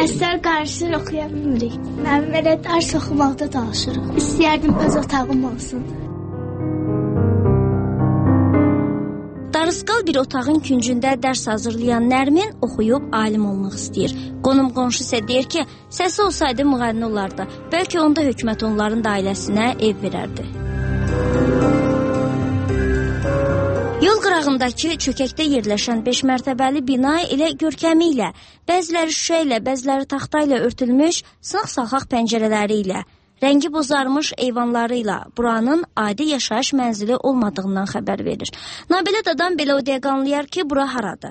Dərslər qarışır, oxuya bilmirik. Mən belə dərs oxumaqda çalışırıq. İstəyərdim öz otağım olsun. Darısqal bir otağın küncündə dərs hazırlayan Nərmin oxuyub alim olmaq istəyir. Qonum-qonşu isə deyir ki, səsi olsaydı müğənni olardı. Bəlkə onda hökumət onların da ailəsinə ev verərdi. Yol qırağındakı çökəkdə yerləşən 5 mərtəbəli bina elə görkəmi ilə, bəziləri şüşə ilə, bəziləri taxta ilə örtülmüş, sınıq-salxaq pəncərələri ilə, rəngi bozarmış eyvanları ilə buranın adi yaşayış mənzili olmadığından xəbər verir. Nabilət adam belə o dəqiqə anlayar ki, bura haradır.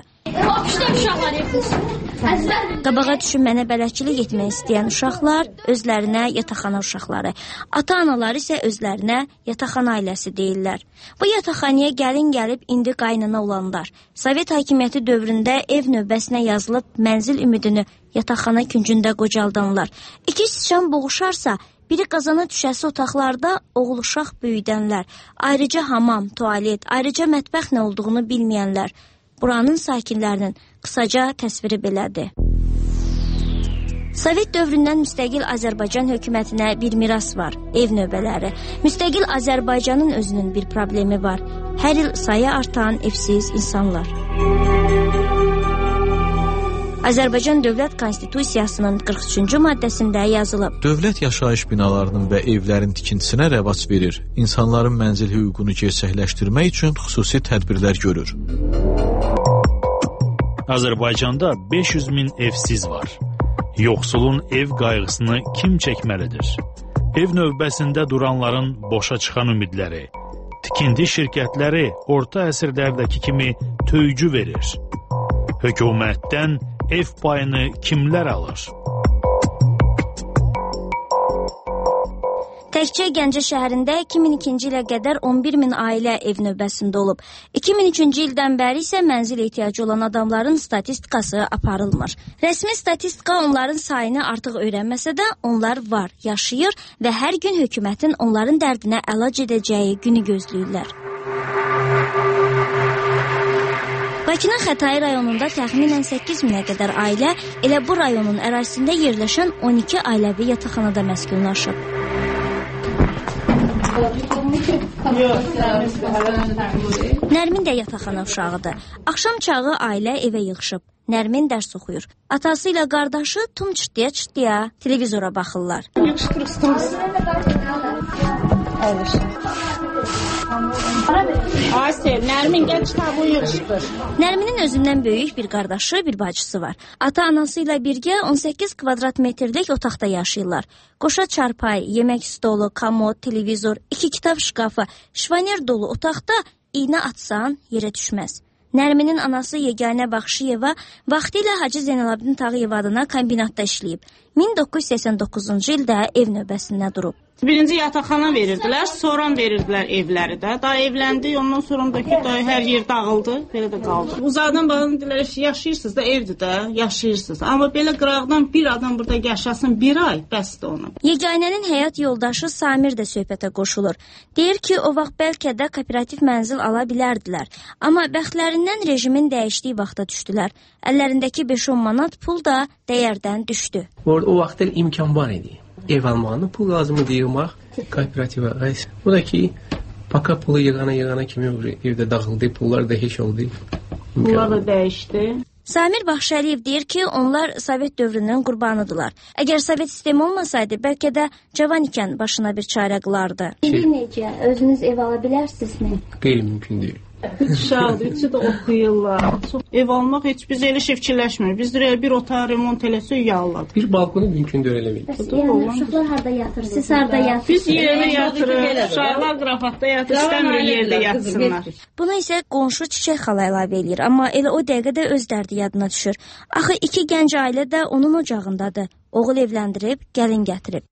Qabağa düşün mənə bələdçilik etmək istəyən uşaqlar özlərinə yataqxana uşaqları, ata-anaları isə özlərinə yataqxana ailəsi deyirlər. Bu yataqxanaya gəlin gəlib indi qaynana olanlar, Sovet hakimiyyəti dövründə ev növbəsinə yazılıb mənzil ümidini yataqxana küncündə qocaldanlar. İki sıçan boğuşarsa, biri qazana düşəsi otaqlarda oğul uşaq böyüdənlər, ayrıca hamam, tualet, ayrıca mətbəx nə olduğunu bilməyənlər. Buranın sakinlərinin qısaca təsviri belədir. Sovet dövründən müstəqil Azərbaycan hökumətinə bir miras var, ev növbələri. Müstəqil Azərbaycanın özünün bir problemi var. Hər il sayı artan evsiz insanlar. Azərbaycan Dövlət Konstitusiyasının 43-cü maddəsində yazılıb. Dövlət yaşayış binalarının və evlərin tikintisinə rəvac verir. İnsanların mənzil hüququnu gerçəkləşdirmək üçün xüsusi tədbirlər görür. Azərbaycanda 500 min evsiz var. Yoxsulun ev qayğısını kim çəkməlidir? Ev növbəsində duranların boşa çıxan ümidləri, tikinti şirkətləri orta əsrlərdəki kimi töycü verir. Hökumətdən ev payını kimlər alır? Təkcə Gəncə şəhərində 2002-ci ilə qədər 11 min ailə ev növbəsində olub. 2003-cü ildən bəri isə mənzil ehtiyacı olan adamların statistikası aparılmır. Rəsmi statistika onların sayını artıq öyrənməsə də onlar var, yaşayır və hər gün hökumətin onların dərdinə əlac edəcəyi günü gözləyirlər. Bakının Xətai rayonunda təxminən 8 minə qədər ailə elə bu rayonun ərazisində yerləşən 12 ailəvi yataqxanada məskunlaşıb. Nərmin də yataqxana uşağıdır. Axşam çağı ailə evə yığışıb. Nərmin dərs oxuyur. Atası ilə qardaşı tum çırtdıya televizora baxırlar. Nərmin gəl kitabı yığışdır. Nərminin özündən böyük bir qardaşı, bir bacısı var. Ata-anası ilə birgə 18 kvadrat metrlik otaqda yaşayırlar. Qoşa çarpay, yemək stolu, komod, televizor, 2 kitab şkafı, şifonyer dolu otaqda iynə atsan yerə düşməz. Nərminin anası Yeganə Baxşıyeva vaxtilə Hacı Zeynalabdin Tağıyev adına kombinatda işləyib. 1989-cu ildə ev növbəsində durub. Birinci yataqxana verirdilər, sonra verirdilər evləri də. Daha evləndi, ondan sonra da ki, hər yer dağıldı, belə də qaldı. Uzaqdan baxın, deyirlər, yaşayırsınız da, evdir də, yaşayırsınız. Amma belə qıraqdan bir adam burada yaşasın bir ay, bəsdir ona. Yeganənin həyat yoldaşı Samir də söhbətə qoşulur. Deyir ki, o vaxt bəlkə də kooperativ mənzil ala bilərdilər. Amma bəxtlərindən rejimin dəyişdiyi vaxta düşdülər. Əllərindəki 5-10 manat pul da dəyərdən düşdü. O vaxtlar imkan var idi. Ev almağını pul lazımı deyilmək kooperativa. Bu da ki, paka pulu yığana kimi evdə dağıldı, pullar da heç oldu. Pullar da dəyişdi. Samir Baxşəliyev deyir ki, onlar Sovet dövrünün qurbanıdırlar. Əgər Sovet sistemi olmasaydı, bəlkə də cavan ikən başına bir çarə qılardı. Necə, özünüz ev ala bilərsinizmi? Qeyri-mümkün deyil. Uşaqdır, üçü də oxuyurlar. Ev almaq heç biz elə şey fikirləşmirik. Biz bir otağı remont eləsə yağladı. Bir balkonu mümkün deyil eləmək. Yəni uşaqlar harada yatır? Siz harada yatır? Biz yerdə yatırıq. Uşaqlar qrafatda yatır, istəmir yerdə yatsınlar. Buna isə qonşu Çiçək xala əlavə eləyir, amma elə o dəqiqədə öz dərdi yadına düşür. Axı 2 gənc ailə də onun ocağındadır. Oğul evləndirib, gəlin gətirib.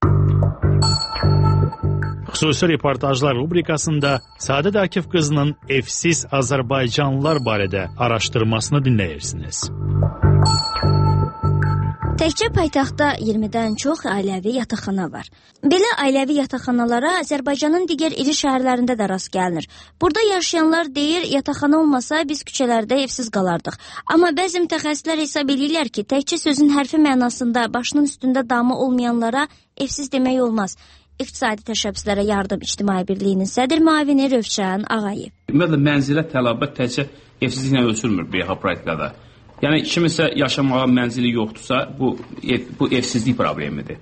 Xüsusi reportajlar rubrikasında Səadət Akif qızının evsiz Azərbaycanlılar barədə araşdırmasını dinləyirsiniz. Təkcə paytaxtda 20-dən çox ailəvi yataqxana var. Belə ailəvi yataqxanalara Azərbaycanın digər iri şəhərlərində də rast gəlinir. Burada yaşayanlar deyir, yataqxana olmasa biz küçələrdə evsiz qalardıq. Amma bəzi mütəxəssislər hesab edirlər ki, təkcə sözün hərfi mənasında başının üstündə damı olmayanlara evsiz demək olmaz. İqtisadi Təşəbbüslərə Yardım İctimai Birliyinin sədr müavini Rövşən Ağayev. Ümumiyyətlə mənzilə tələbat təkcə evsizliklə ölçülmür beynəlxalq praktikada. Yəni kiminsə yaşamağa mənzili yoxdursa, bu evsizlik problemidir.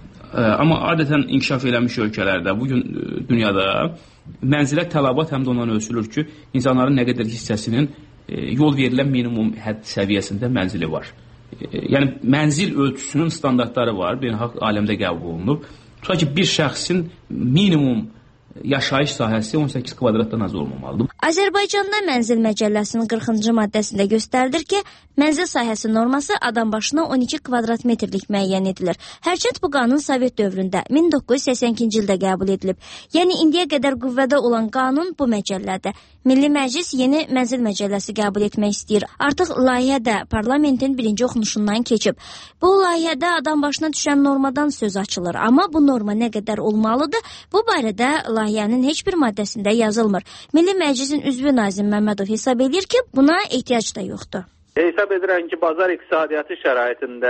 Amma adətən inkişaf eləmiş ölkələrdə, bugün dünyada mənzilə tələbat həm də ondan ölçülür ki, insanların nə qədər hissəsinin yol verilən minimum hədd səviyyəsində mənzili var. Yəni mənzil ölçüsünün standartları var, beynəlxalq aləmdə qəbul olunub. Tutaq ki, bir şəxsin minimum yaşayış sahəsi 18 kvadratdan az olmamalıdır. Azərbaycanda Mənzil Məcəlləsinin 40-cı maddəsində göstərilir ki, mənzil sahəsi norması adam başına 12 kvadrat metrlik müəyyən edilir. Hərçənd bu qanun Sovet dövründə 1982-ci ildə qəbul edilib. Yəni indiyə qədər qüvvədə olan qanun bu məcəllədir. Milli Məclis yeni Mənzil Məcəlləsi qəbul etmək istəyir. Artıq layihə də parlamentin birinci oxunuşundan keçib. Bu layihədə adam başına düşən normadan söz açılır. Amma bu norma nə qədər olmalıdır? Bu barədə layihənin heç bir maddəsində yazılmır. Milli Məclisin üzvü Nazim Məmmədov hesab edir ki, buna ehtiyac da yoxdur. Hesab edirəm ki, bazar iqtisadiyyatı şəraitində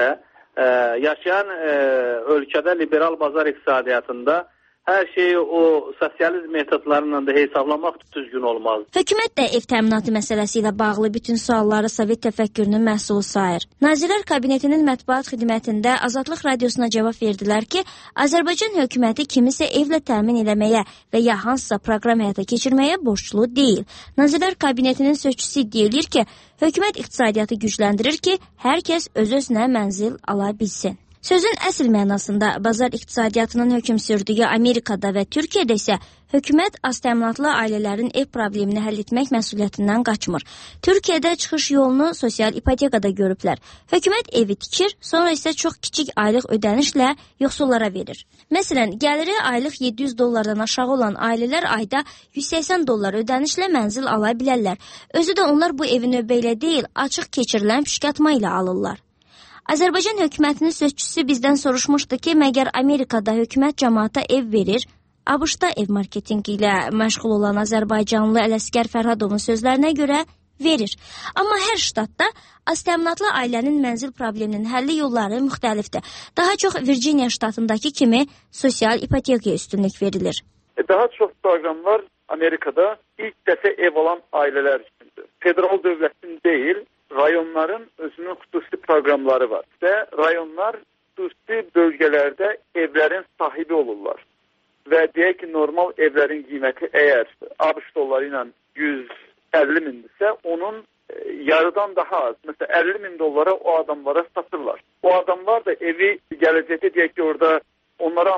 yaşayan ölkədə liberal bazar iqtisadiyyatında hər şeyi o sosializm metodlarıyla da hesablamaq düzgün olmaz. Hökumət də ev təminatı məsələsi ilə bağlı bütün sualları Sovet təfəkkürünün məhsulu sayır. Nazirlər Kabinetinin mətbuat xidmətində Azadlıq Radiosuna cavab verdilər ki, Azərbaycan hökuməti kimisə evlə təmin eləməyə və ya hansısa proqram həyata keçirməyə borclu deyil. Nazirlər Kabinetinin sözçüsü deyilir ki, hökumət iqtisadiyyatı gücləndirir ki, hər kəs öz-özünə mənzil ala bilsin. Sözün əsl mənasında bazar iqtisadiyyatının hökm sürdüyü Amerikada və Türkiyədə isə hökumət aztəminatlı ailələrin ev problemini həll etmək məsuliyyətindən qaçmır. Türkiyədə çıxış yolunu sosial ipotekada görüblər. Hökumət evi tikir, sonra isə çox kiçik aylıq ödənişlə yoxsullara verir. Məsələn, gəliri aylıq $700 aşağı olan ailələr ayda $180 ödənişlə mənzil ala bilərlər. Özü də onlar bu evi növbə ilə deyil, açıq keçirilən püşkatma ilə alırlar. Azərbaycan hökumətinin sözçüsü bizdən soruşmuşdu ki, məgər Amerikada hökumət cəmaata ev verir? ABŞ-da ev marketingi ilə məşğul olan Azərbaycanlı Ələsgər Fərhadovun sözlərinə görə verir. Amma hər ştatda aztəminatlı ailənin mənzil probleminin həlli yolları müxtəlifdir. Daha çox Virginia ştatındakı kimi sosial ipotekaya üstünlük verilir. Daha çox proqramlar Amerikada ilk dəfə ev alan ailələr üçündür. Federal dövlətin deyil, rayonların özünün xüsusi proqramları var və rayonlar xüsusi bölgələrdə evlərin sahibi olurlar. Və deyək ki, normal evlərin qiyməti əgər ABŞ dolları ilə $150 mindirsə, onun yarıdan daha az. Məsələn, $50 min o adamlara satırlar. O adamlar da evi gələcəkdə deyək ki, orada onlara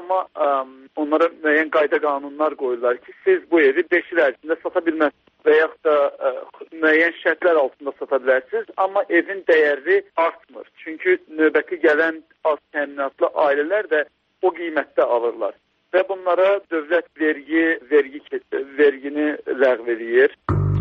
müəyyən qayda qanunlar qoyurlar ki, siz bu evi 5 il ərzində sata bilməzsiniz və yaxud da müəyyən şərtlər altında sata bilərsiniz, amma evin dəyəri artmır. Çünki növbəti gələn az təminatlı ailələr də o qiymətdə alırlar və bunlara dövlət vergini ləğv edir.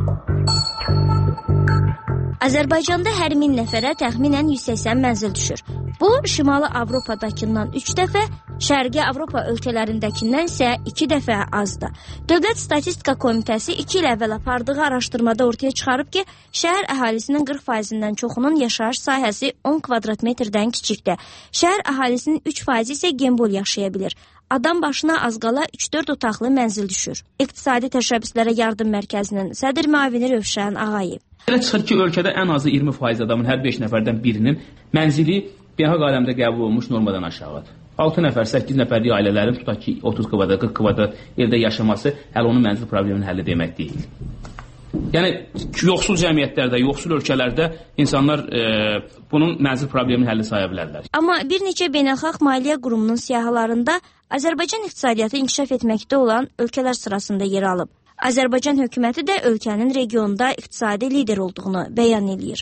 Azərbaycanda hər 1000 nəfərə təxminən 180 mənzil düşür. Bu, Şimali Avropadakından 3 dəfə, Şərqi Avropa ölkələrindəkindən isə 2 dəfə azdır. Dövlət Statistika Komitəsi 2 il əvvəl apardığı araşdırmada ortaya çıxarıb ki, şəhər əhalisinin 40%-dən çoxunun yaşayış sahəsi 10 kvadrat metrdən kiçikdir. Şəhər əhalisinin 3% isə gembol yaşaya bilir. Adam başına az qala 3-4 otaqlı mənzil düşür. İqtisadi Təşəbbüslərə Yardım Mərkəzinin sədr müavini Rövşən Ağayev. Elə çıxır ki, ölkədə ən azı 20% adamın hər 5 nəfərdən birinin mənzili beynəlxalq aləmdə qəbul olunmuş normadan aşağıdır. 6 nəfər, 8 nəfərlik ailələrin tutaq ki, 30 kvadrat, 40 kvadrat evdə yaşaması hələ onun mənzil probleminin həlli demək deyil. Yəni, yoxsul cəmiyyətlərdə, yoxsul ölkələrdə insanlar bunun mənzil probleminin həlli saya bilərlər. Amma bir neçə beynəlxalq maliyyə qurumunun siyahılarında Azərbaycan iqtisadiyyatı inkişaf etməkdə olan ölkələr sırasında yer alıb. Azərbaycan hökuməti də ölkənin regionda iqtisadi lider olduğunu bəyan edir.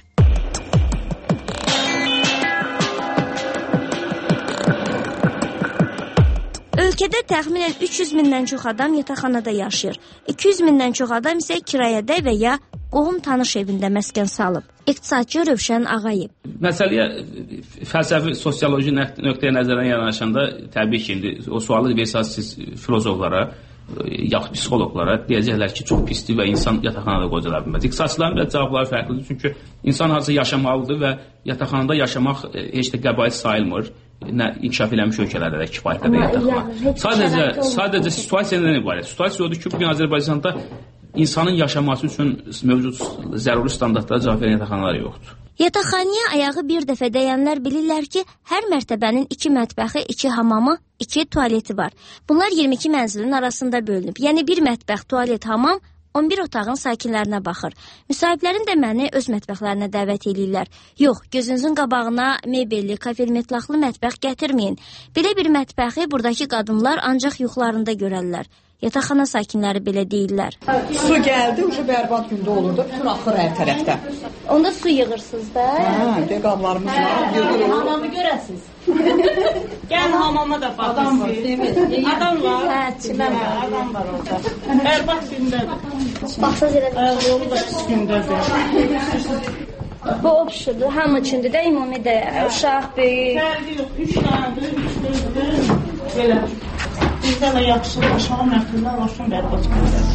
Ölkədə təxminən 300 mindən çox adam yataqxanada yaşayır. 200 mindən çox adam isə kirayədə və ya qohum tanış evində məskən salıb. İqtisadçı Rövşən Ağayev. Məsələyə fəlsəfi, sosioloji nöqteyə nəzərdən yanaşanda təbii ki, indi o sualı versəz siz filozoflara, yaxud psixologlara deyəcəklər ki, çox pisdir və insan yataqxanada qocala bilməz. İqtisadçıların da cavabları fərqlidir, çünki insan harca yaşamalıdır və yataqxanada yaşamaq heç də qəbait sayılmır. Nə inkişaf eləmiş ölkələrdə də kifayət qədər yataqxana. Sadəcə situasiya nədən ibarət? Situasiya odur ki, bugün Azərbaycanda insanın yaşaması üçün mövcud zəruri standartlara cavab verən yataqxanalar yoxdur. Yataqxanaya ayağı bir dəfə dəyənlər bilirlər ki, hər mərtəbənin 2 mətbəxi, 2 hamamı, 2 tualeti var. Bunlar 22 mənzilin arasında bölünüb. Yəni bir mətbəx, tualet, hamam 11 otağın sakinlərinə baxır. Müsahiblərin də məni öz mətbəxlərinə dəvət edirlər. Yox, gözünüzün qabağına mebelli, kafelmetlaqlı mətbəx gətirməyin. Belə bir mətbəxi buradakı qadınlar ancaq yuxularında görərlər. Yataqxana sakinləri belə deyirlər. Su gəldi, ucu bərbad gündə olurdu, bütün axır hər tərəfdə. Onda su yığırsınız da? Hə, qablarımız var. Hamamı görəsiniz. Gəl hamama da baxın. Adam var. Adam var. Hə, çimən var. Adam var orada. Bərbad gündədir. Baxsınız elə bir Yolu da pis gündədir. Bu obşudur, hamı üçündür də, ümumi də, uşaq, böyük. Fərqi yox, 3 dənədir, 3 dənədir. Belə. Bizdə də yaxşı, aşağı mərtəbə alaşın bərbad gündədir.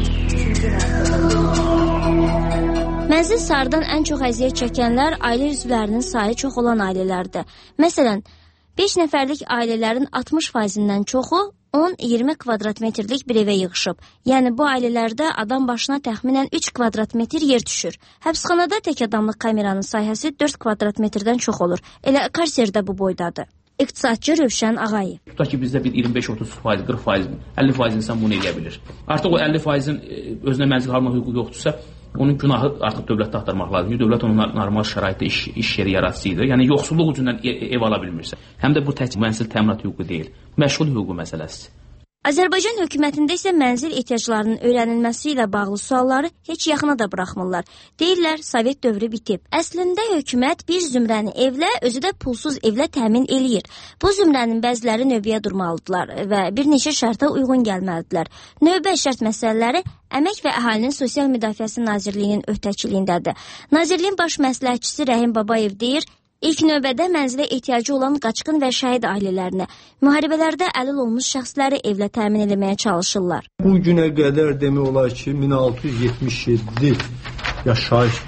Mənzil sarıdan ən çox əziyyət çəkənlər ailə üzvlərinin sayı çox olan ailələrdir. Məsələn, 5 nəfərlik ailələrin 60%-dən çoxu 10-20 kvadrat metrlik bir evə yığışıb. Yəni bu ailələrdə adam başına təxminən 3 kvadrat metr yer düşür. Həbsxanada tək adamlıq kameranın sayəsi 4 kvadrat metrdən çox olur. Elə Karserdə bu boydadır. İqtisadçı Rövşən Ağayev. Tutaq ki, bizdə bir 25-30%, 40%, 50% insan bunu edə bilir. Artıq o 50%-in özünə mənzil alma hüququ yoxdursa, onun günahı artıq dövlətdə axtarmaq lazımdır. Dövlət onun normal şəraitdə iş yeri yaradıcıdır. Yəni yoxsulluq ucundan ev ala bilmirsə. Həm də bu tək mənzil təminat hüququ deyil, məşğul hüququ məsələsidir. Azərbaycan hökumətində isə mənzil ehtiyaclarının öyrənilməsi ilə bağlı sualları heç yaxına da buraxmırlar. Deyirlər, Sovet dövrü bitib. Əslində hökumət bir zümrəni evlə, özü də pulsuz evlə təmin eləyir. Bu zümrənin bəziləri növbəyə durmalıdırlar və bir neçə şərtə uyğun gəlməlidirlər. Növbə şərt məsələləri Əmək və Əhalinin Sosial Müdafiəsi Nazirliyinin öhdəçiliyindədir. Nazirliyin baş məsləhətçisi Rəhim Babayev deyir, İlk növbədə mənzilə ehtiyacı olan qaçqın və şəhid ailələrinə, müharibələrdə əlil olmuş şəxsləri evlə təmin etməyə çalışırlar. Bu günə qədər demək olar ki, 1677 yaşayış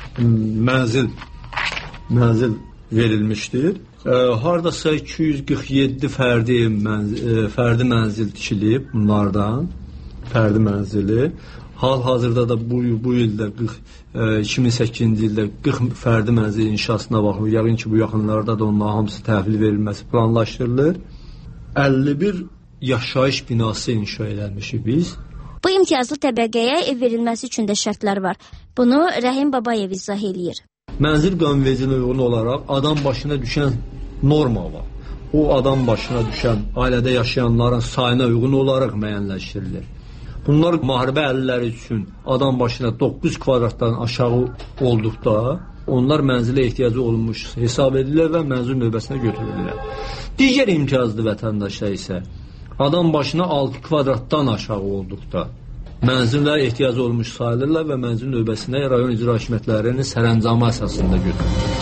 mənzil verilmişdir. Hardasa 247 fərdi mənzil tikilib bunlardan, fərdi mənzili. Hal-hazırda da bu ildə 2008-ci ildə 40 fərdi mənzil inşasına baxılır. Yəqin ki, bu yaxınlarda da onların hamısı təhvil verilməsi planlaşdırılır. 51 yaşayış binası inşa edilmişik biz. Bu imtiyazlı təbəqəyə ev verilməsi üçün də şərtlər var. Bunu Rəhim Babayev izah eləyir. Mənzil qanunvericiliyinə uyğun olaraq adam başına düşən norma var. O adam başına düşən ailədə yaşayanların sayına uyğun olaraq müəyyənləşdirilir. Bunlar müharibə əlilləri üçün adam başına 9 kvadratdan aşağı olduqda onlar mənzilə ehtiyacı olmuş hesab edilir və mənzil növbəsinə götürülürlər. Digər imtiyazlı vətəndaşlar isə adam başına 6 kvadratdan aşağı olduqda mənzilə ehtiyacı olmuş sayılırlar və mənzil növbəsinə rayon icra hakimiyyətlərinin sərəncamı əsasında götürülür.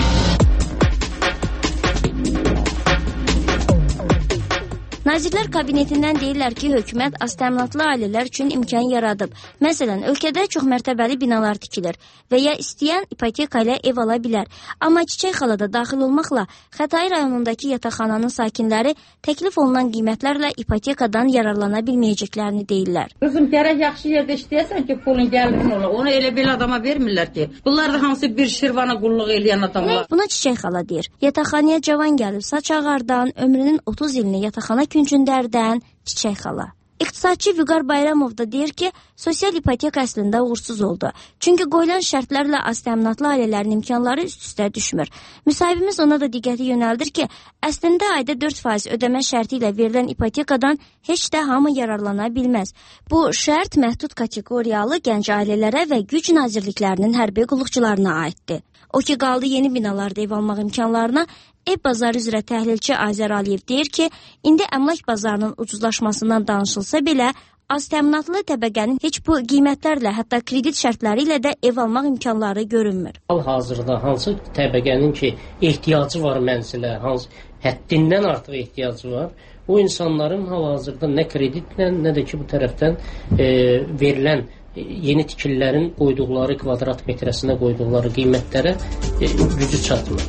Nazirlər Kabinetindən deyirlər ki, hökumət aztəminatlı ailələr üçün imkan yaradıb. Məsələn, ölkədə çoxmərtəbəli binalar tikilir və ya istəyən ipoteka ilə ev ala bilər. Amma Çiçək xalada daxil olmaqla Xətai rayonundakı yataqxananın sakinləri təklif olunan qiymətlərlə ipotekadan yararlana bilməyəcəklərini deyirlər. Qızım, gərək yaxşı yerdə işləyəsən ki, pulun gəlsin ola. Onu elə belə adama vermirlər ki. Bunlar da hamısı bir şirvana qulluq eləyən adamlar. Buna Çiçək xala deyir. Yataqxanaya cavan gəlib saç ağardan, ömrünün 30 ilini yataqxana küncündərdən Çiçək xala. İqtisadçı Vüqar Bayramov da deyir ki, sosial ipoteka əslində uğursuz oldu. Çünki qoyulan şərtlərlə aztəminatlı ailələrin imkanları üst-üstə düşmür. Müsahibimiz ona da diqqəti yönəldir ki, əslində ayda 4% ödəmə şərti ilə verilən ipotekadan heç də hamı yararlana bilməz. Bu şərt məhdud kateqoriyalı gənc ailələrə və güc nazirliklərinin hərbi qulluqçularına aiddir. O ki, qaldı yeni binalarda ev almaq imkanlarına. Ev bazarı üzrə təhlilçi Azər Aliyev deyir ki, indi əmlak bazarının ucuzlaşmasından danışılsa belə, az təminatlı təbəqənin heç bu qiymətlərlə, hətta kredit şərtləri ilə də ev almaq imkanları görünmür. Hal-hazırda hansı təbəqənin ki, ehtiyacı var mənzilə, hansı həddindən artıq ehtiyacı var, o insanların hal-hazırda nə kreditlə, nə də ki, bu tərəfdən verilən yeni tikililərin qoyduqları kvadrat metrəsinə qoyduqları qiymətlərə gücü çatmır.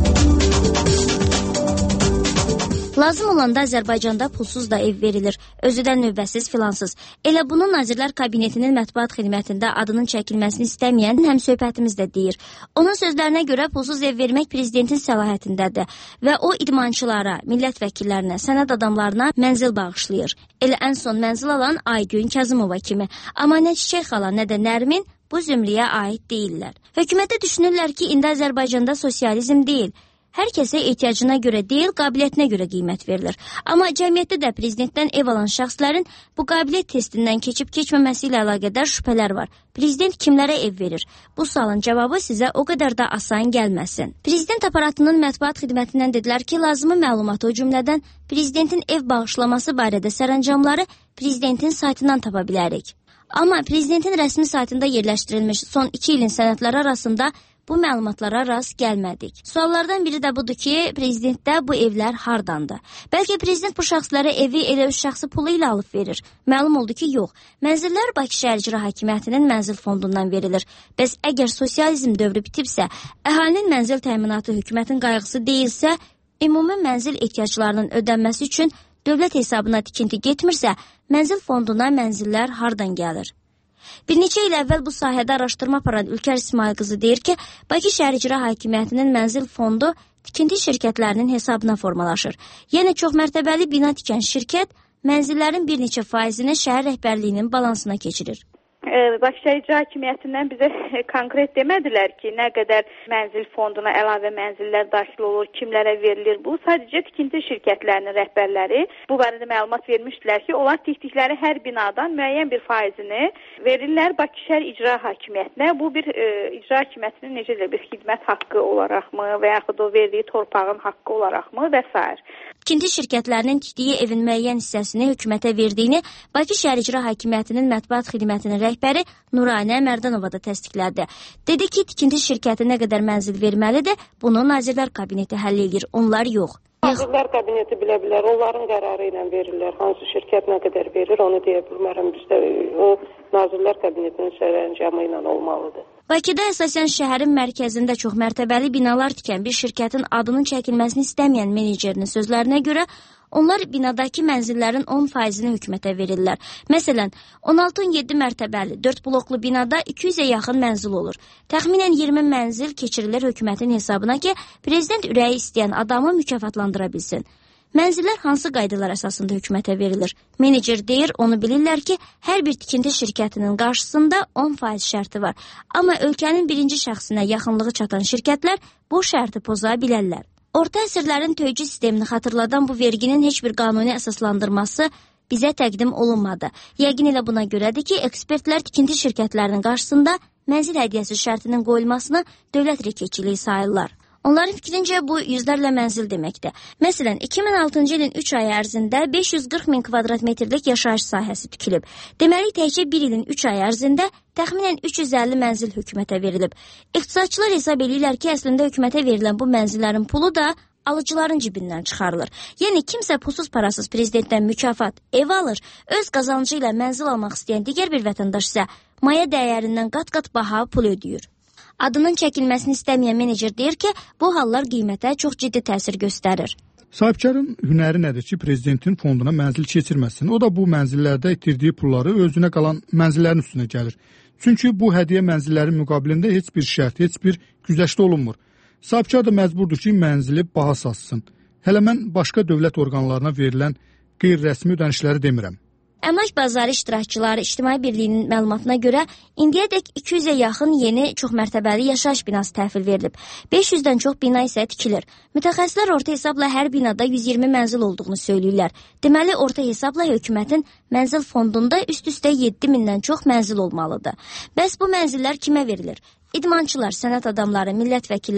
Lazım olanda Azərbaycanda pulsuz da ev verilir. Özü də növbəsiz filansız. Elə bunu Nazirlər Kabinetinin mətbuat xidmətində adının çəkilməsini istəməyən həmsöhbətimiz də deyir. Onun sözlərinə görə pulsuz ev vermək prezidentin səlahiyyətindədir və o idmançılara, millət vəkillərinə, sənət adamlarına mənzil bağışlayır. Elə ən son mənzil alan Aygün Kazımova kimi. Amma nə Çiçək xala, nə də Nərmin bu zümrəyə aid deyirlər. Hökumətə düşünürlər ki, indi Azərbaycanda sosializm deyil. Hər kəsə ehtiyacına görə deyil, qabiliyyətinə görə qiymət verilir. Amma cəmiyyətdə də prezidentdən ev alan şəxslərin bu qabiliyyət testindən keçib-keçməməsi ilə əlaqədar şübhələr var. Prezident kimlərə ev verir? Bu sualın cavabı sizə o qədər də asan gəlməsin. Prezident aparatının mətbuat xidmətindən dedilər ki, lazımi məlumatı o cümlədən prezidentin ev bağışlaması barədə sərəncamları prezidentin saytından tapa bilərik. Amma prezidentin rəsmi saytında yerləşdirilmiş son 2 ilin sənədləri arasında bu məlumatlara rast gəlmədik. Suallardan biri də budur ki, prezidentdə bu evlər hardandır? Bəlkə prezident bu şəxslərə evi elə öz şəxsi pulu ilə alıb verir. Məlum oldu ki, yox. Mənzillər Bakı Şəhər İcra Hakimiyyətinin mənzil fondundan verilir. Bəs əgər sosializm dövrü bitibsə, əhalinin mənzil təminatı hökumətin qayğısı deyilsə, ümumi mənzil ehtiyaclarının ödənməsi üçün dövlət hesabına tikinti getmirsə, mənzil fonduna mənzillər hardan gəlir? Bir neçə il əvvəl bu sahədə araşdırma aparan Ülkər İsmail qızı deyir ki, Bakı Şəhər İcra Hakimiyyətinin mənzil fondu tikinti şirkətlərinin hesabına formalaşır. Yəni çoxmərtəbəli bina tikən şirkət mənzillərin bir neçə faizini şəhər rəhbərliyinin balansına keçirir. Bakı Şəhər İcra Hakimiyyətindən bizə konkret demədilər ki, nə qədər mənzil fonduna əlavə mənzillər daxil olur, kimlərə verilir bu. Sadəcə tikinti şirkətlərinin rəhbərləri bu barədə məlumat vermişdilər ki, onlar tikdikləri hər binadan müəyyən bir faizini verirlər Bakı Şəhər İcra Hakimiyyətinə. Bu bir icra hakimiyyətinin necə də bir xidmət haqqı olaraqmı və yaxud o verdiyi torpağın haqqı olaraqmı və s. Tikinti şirkətlərinin tikdiyi evin müəyyən hissəsini hökumətə verdiyini Bakı Şəhər İcra Hakimiyyətinin mətbuat xidmətinin rəhbəri Nuranə Mərdanova da təsdiqlədi. Dedi ki, tikinti şirkəti nə qədər mənzil verməlidir, bunu Nazirlər Kabineti həll edir, onlar yox. Nazirlər Kabineti bilə bilər, onların qərarı ilə verirlər. Hansı şirkət nə qədər verir, onu deyə bilmərəm. Bizdə o Nazirlər Kabinetinin sərəncamı ilə olmalıdır. Bakıda əsasən şəhərin mərkəzində çoxmərtəbəli binalar tikən bir şirkətin adının çəkilməsini istəməyən menecerinin sözlərinə görə onlar binadakı mənzillərin 10%-ni hökumətə verirlər. Məsələn, 16-17 mərtəbəli 4 bloklu binada 200-ə yaxın mənzil olur. Təxminən 20 mənzil keçirilir hökumətin hesabına ki, prezident ürəyi istəyən adamı mükafatlandıra bilsin. Mənzillər hansı qaydalar əsasında hökumətə verilir? Menecer deyir, onu bilirlər ki, hər bir tikinti şirkətinin qarşısında 10% şərti var. Amma ölkənin birinci şəxsinə yaxınlığı çatan şirkətlər bu şərti poza bilərlər. Orta əsrlərin töycü sistemini xatırladan bu verginin heç bir qanuni əsaslandırması bizə təqdim olunmadı. Yəqin elə buna görədir ki, ekspertlər tikinti şirkətlərinin qarşısında mənzil hədiyyəsi şərtinin qoyulmasını dövlət rikeçiliyi sayırlar. Onların fikrincə bu yüzlərlə mənzil deməkdir. Məsələn, 2006-cı ilin 3 ay ərzində 540 min kvadrat metrlik yaşayış sahəsi tikilib. Deməli, təkcə 1 ilin 3 ay ərzində təxminən 350 mənzil hökumətə verilib. İqtisadçılar hesab edirlər ki, əslində hökumətə verilən bu mənzillərin pulu da alıcıların cibindən çıxarılır. Yəni, kimsə pulsuz parasız prezidentdən mükafat, ev alır, öz qazancı ilə mənzil almaq istəyən digər bir vətəndaş isə maya dəyərindən qat-qat baha pul ödəyir. Adının çəkilməsini istəməyən menecer deyir ki, bu hallar qiymətə çox ciddi təsir göstərir. Sahibkarın hünəri nədir ki, prezidentin fonduna mənzil keçirməsin? O da bu mənzillərdə itirdiyi pulları özünə qalan mənzillərin üstünə gəlir. Çünki bu hədiyyə mənzillərin müqabilində heç bir şərt, heç bir güzəştə olunmur. Sahibkar da məcburdur ki, mənzili baha satsın. Hələ mən başqa dövlət orqanlarına verilən qeyri-rəsmi ödənişləri demirəm. Əmlak bazarı iştirakçıları İctimai Birliyinin məlumatına görə indiyədək 200-ə yaxın yeni çoxmərtəbəli yaşayış binası təhvil verilib. 500-dən çox bina isə tikilir. Mütəxəssislər orta hesabla hər binada 120 mənzil olduğunu söyləyirlər. Deməli, orta hesabla hökumətin mənzil fondunda üst-üstə 7000-dən çox mənzil olmalıdır. Bəs bu mənzillər kimə verilir? İdmançılar, sənət adamları, millət vəkilləri.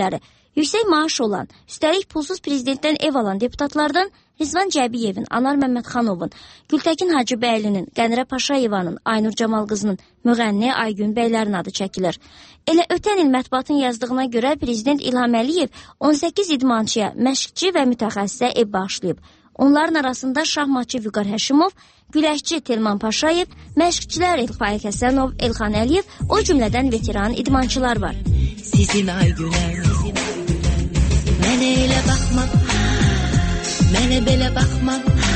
Yüksək maaş olan, üstəlik pulsuz prezidentdən ev alan deputatlardan Rizvan Cəbiyevin, Anar Məmmədxanovun, Gültəkin Hacıbəylinin, Qənirə Paşayevanın, Aynur Camal qızının, müğənni Aygün bəylərin adı çəkilir. Elə ötən il mətbuatın yazdığına görə prezident İlham Əliyev 18 idmançıya, məşqçi və mütəxəssisə ev bağışlayıb. Onların arasında şahmatçı Vüqar Həşimov, güləşçi Telman Paşayev, məşqçilər Faiq Həsənov, Elxan Əliyev, o cümlədən veteran idmançılar var. Sizin Aygünəm, mənə elə baxma, mənə belə baxma,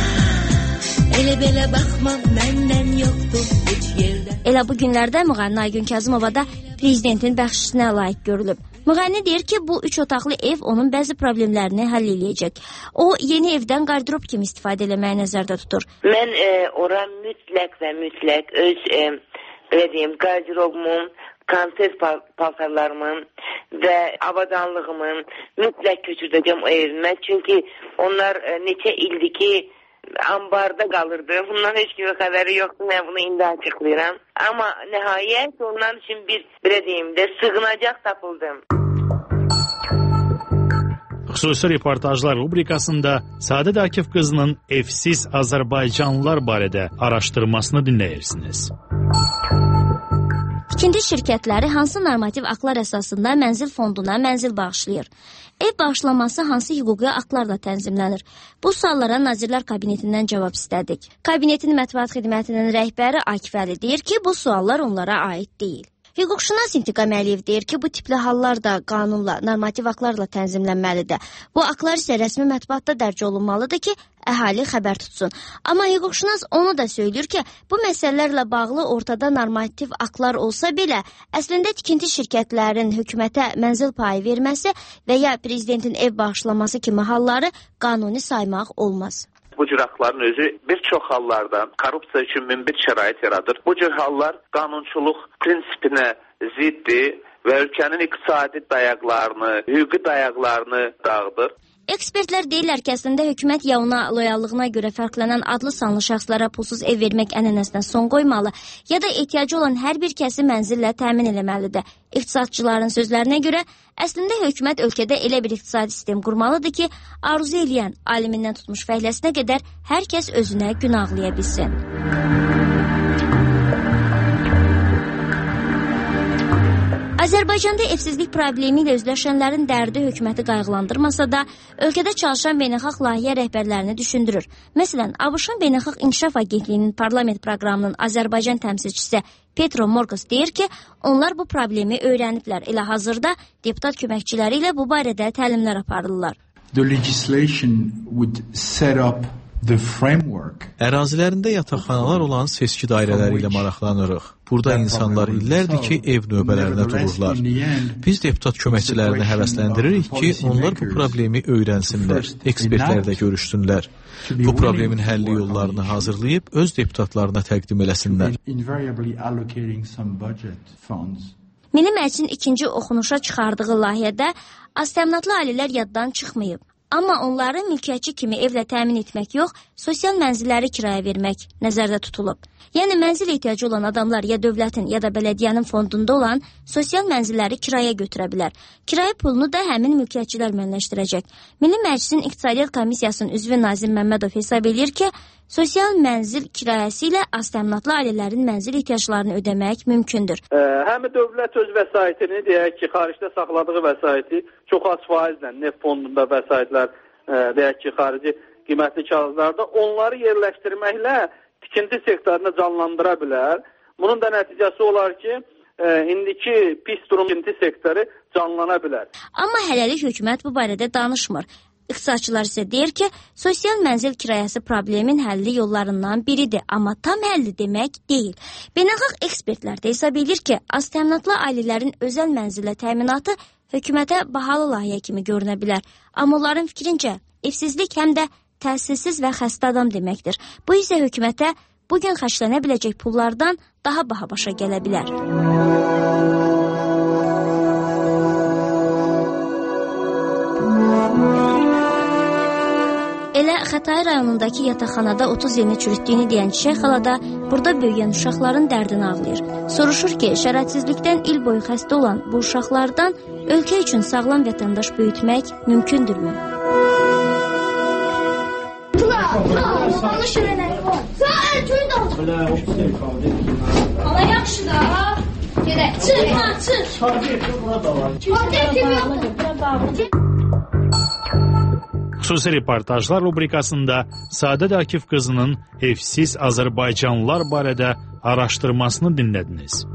elə baxma, məndən yoxdur heç yerdə. Elə bu günlərdə müğənni Aygün Kazımova da prezidentin bəxşişinə layiq görülüb. Müğənni deyir ki, bu 3 otaqlı ev onun bəzi problemlərini həll eləyəcək. O, yeni evdən qardırob kimi istifadə eləməyi nəzərdə tutur. Mən ora mütləq və mütləq öz qardırobumun, konsert paltarlarımın və avadanlığımın mütləq köçürdəcəm o evimə. Çünki onlar neçə ildir ki, ambarda qalırdı. Bundan heç kimə xəbəri yoxdur. Mən bunu indi açıqlayıram. Amma nəhayət ondan üçün bir sığınacaq tapıldım. Xüsusi reportajlar rubrikasında Səadət Akif qızının evsiz Azərbaycanlılar barədə araşdırmasını dinləyirsiniz. Tikinti şirkətləri hansı normativ aktlar əsasında mənzil fonduna mənzil bağışlayır? Ev bağışlaması hansı hüquqi aktlarla tənzimlənir? Bu suallara Nazirlər Kabinetindən cavab istədik. Kabinetin mətbuat xidmətinin rəhbəri Akif Əli deyir ki, bu suallar onlara aid deyil. Hüquqşünas İntiqam Əliyev deyir ki, bu tipli hallar da qanunla, normativ aktlarla tənzimlənməlidir. Bu aktlar isə rəsmi mətbuatda dərc olunmalıdır ki, əhali xəbər tutsun. Amma hüquqşünas onu da söylüyor ki, bu məsələlərlə bağlı ortada normativ aktlar olsa belə, əslində tikinti şirkətlərin hökumətə mənzil payı verməsi və ya prezidentin ev bağışlaması kimi halları qanuni saymaq olmaz. Bu cür aktların özü bir çox hallarda korrupsiya üçün münbit şərait yaradır. Bu cür hallar qanunçuluq prinsipinə ziddir və ölkənin iqtisadi dayaqlarını, hüquqi dayaqlarını dağıdır. Ekspertlər deyirlər ki, əslində hökumət ya ona loyallığına görə fərqlənən adlı sanlı şəxslərə pulsuz ev vermək ənənəsinə son qoymalı, ya da ehtiyacı olan hər bir kəsi mənzillə təmin eləməlidir. İqtisadçıların sözlərinə görə, əslində hökumət ölkədə elə bir iqtisadi sistem qurmalıdır ki, arzu eləyən, alimindən tutmuş fəhləsinə qədər hər kəs özünə gün ağlaya bilsin. Azərbaycanda evsizlik problemi ilə üzləşənlərin dərdi hökuməti qayğılandırmasa da, ölkədə çalışan beynəlxalq layihə rəhbərlərini düşündürür. Məsələn, ABŞ-ın Beynəlxalq İnkişaf Agentliyinin parlament proqramının Azərbaycan təmsilçisi Petro Morgos deyir ki, onlar bu problemi öyrəniblər. Elə hazırda deputat köməkçiləri ilə bu barədə təlimlər aparırlar. The legislation would set up the framework. Ərazilərində yataqxanalar olan seçki dairələri ilə maraqlanırıq. Burada insanlar illərdir ki, ev növbələrinə dururlar. Biz deputat köməkçilərini həvəsləndiririk ki, onlar bu problemi öyrənsinlər, ekspertlərlə görüşsünlər. Bu problemin həlli yollarını hazırlayıb öz deputatlarına təqdim eləsinlər. Milli Məclisin ikinci oxunuşa çıxardığı layihədə aztəminatlı ailələr yaddan çıxmayıb. Amma onları mülkiyyətçi kimi evlə təmin etmək yox, sosial mənzilləri kiraya vermək nəzərdə tutulub. Yəni mənzil ehtiyacı olan adamlar ya dövlətin ya da bələdiyyənin fondunda olan sosial mənzilləri kiraya götürə bilər. Kirayə pulunu da həmin mülkiyyətçilər müəyyənləşdirəcək. Milli Məclisin İqtisadiyyat Komissiyasının üzvü Nazim Məmmədov hesab edir ki, sosial mənzil kirayəsi ilə aztəminatlı ailələrin mənzil ehtiyaclarını ödəmək mümkündür. Həm dövlət öz vəsaitini deyək ki, xaricdə saxladığı vəsaiti çox az faizlə neft fondunda vəsaitlər deyək ki, xarici qiymətli kağızlarda onları yerləşdirməklə tikinti sektorunu canlandıra bilər. Bunun da nəticəsi olar ki, indiki pis durum tikinti sektoru canlana bilər. Amma hələlik hökumət bu barədə danışmır. İqtisadçılar isə deyir ki, sosial mənzil kirayəsi problemin həlli yollarından biridir, amma tam həlli demək deyil. Beynəlxalq ekspertlər də hesab edir ki, aztəminatlı ailələrin özəl mənzillə təminatı hökumətə bahalı layihə kimi görünə bilər. Amma onların fikrincə, evsizlik həm də təhsilsiz və xəstə adam deməkdir. Bu isə hökumətə bugün xərclənə biləcək pullardan daha baha başa gələ bilər. Elə Xətai rayonundakı yataqxanada 30 ilini çürütdüyünü deyən Çiçək xala da burada böyüyən uşaqların dərdini ağlayır. Soruşur ki, şəraitsizlikdən il boyu xəstə olan bu uşaqlardan ölkə üçün sağlam vətəndaş böyütmək mümkündürmü? Ala yaxşı da. Gedək. Çıx. Xüsusi reportajlar rubrikasında Səadət Akif qızının evsiz Azərbaycanlılar barədə araşdırmasını dinlədiniz.